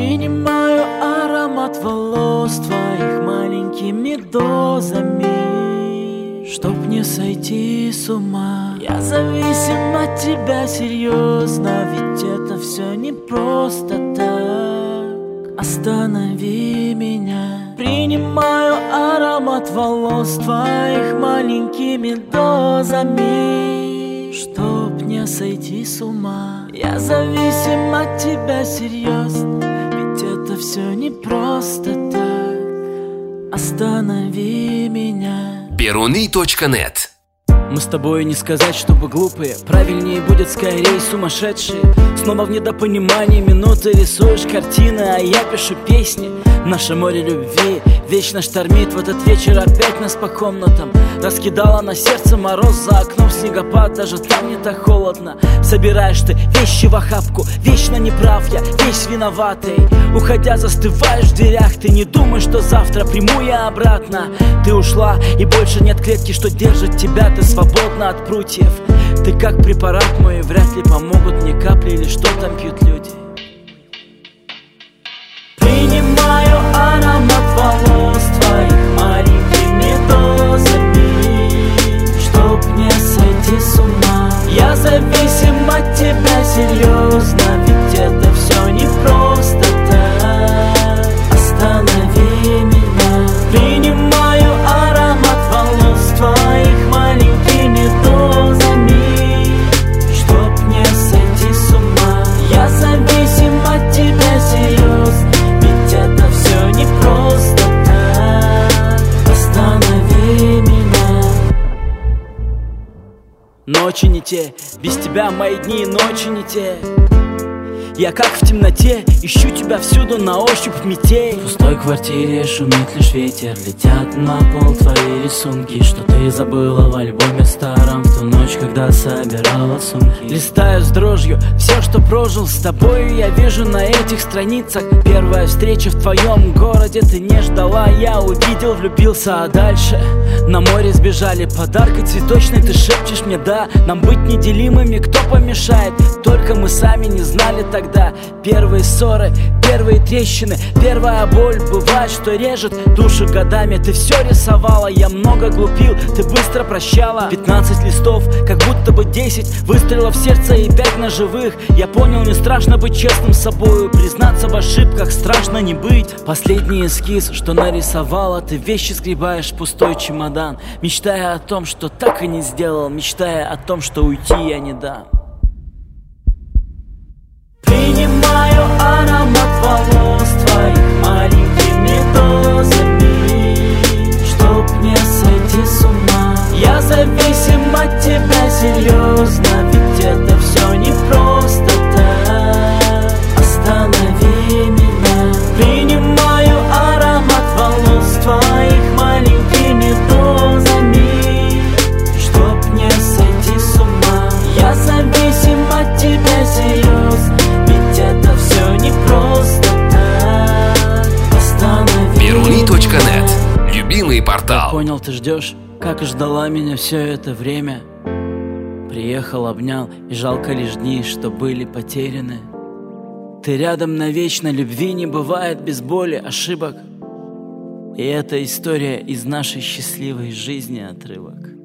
Принимаю аромат волос твоих маленькими дозами, чтоб не сойти с ума. Я зависим от тебя серьезно, ведь это все не просто так. Останови меня. Принимаю аромат волос твоих маленькими дозами, чтоб не сойти с ума. Я зависим от тебя серьезно, ведь это все не просто так. Останови меня. Peruni.net. Мы с тобой не сказать, чтобы глупые, правильнее будет скорее сумасшедшие. Снова в недопонимании минуты рисуешь картины, а я пишу песни. Наше море любви вечно штормит. В этот вечер опять нас по комнатам раскидала на сердце мороз. За окном снегопад, даже там не так холодно. Собираешь ты вещи в охапку, вечно неправ я, весь виноватый. Уходя застываешь в дверях, ты не думаешь, что завтра приму я обратно. Ты ушла и больше нет клетки, что держит тебя, ты свободна от прутьев. Ты как препарат мой, вряд ли помогут мне капли или что там пьют люди. Принимаю аромат волос твоих маленькими дозами, чтоб не сойти с ума. Я зависим от тебя серьезно, ведь это все не просто так. Останови меня. Принимаю аромат волос твоих маленькими дозами, чтоб не сойти с ума. Я зависим от тебя серьезно, ведь это все не просто так. Останови меня. Ночи не те, без тебя мои дни и ночи не те. Я как в темноте, ищу тебя всюду на ощупь метель. В пустой квартире шумит лишь ветер, летят на пол твои рисунки, что ты забыла в альбоме старом в ту ночь, когда собирала сумки. Листаю с дрожью все, что прожил с тобою, я вижу на этих страницах. Первая встреча в твоем городе, ты не ждала, я увидел, влюбился, а дальше на море сбежали. Подаркой цветочной ты шепчешь мне да, нам быть неделимыми кто помешает? Только мы сами не знали тогда. Первые ссоры, первые трещины, первая боль. Бывает, что режет душу годами. Ты все рисовала, я много глупил, ты быстро прощала. 15 листов, как будто бы 10 выстрелов в сердце и 5 ножевых. Я понял, не страшно быть честным с собою, признаться в ошибках страшно не быть. Последний эскиз, что нарисовала, ты вещи сгребаешь в пустой чемодан, мечтая о том, что так и не сделал, мечтая о том, что уйти я не дам. Принимаю аромат волос твоих маленькими дозами, чтоб не сойти с ума. Я зависим от тебя серьезно, ведь это все не просто так. Останови меня. Принимаю аромат волос твоих маленькими дозами, чтоб не сойти с ума. Я зависим от тебя серьезно, это все не просто так. Останови. Peruni.net. Любимый портал. Я понял, ты ждешь, как и ждала меня все это время. Приехал, обнял, и жалко лишь дни, что были потеряны. Ты рядом навечно, любви не бывает без боли, ошибок. И это история из нашей счастливой жизни отрывок.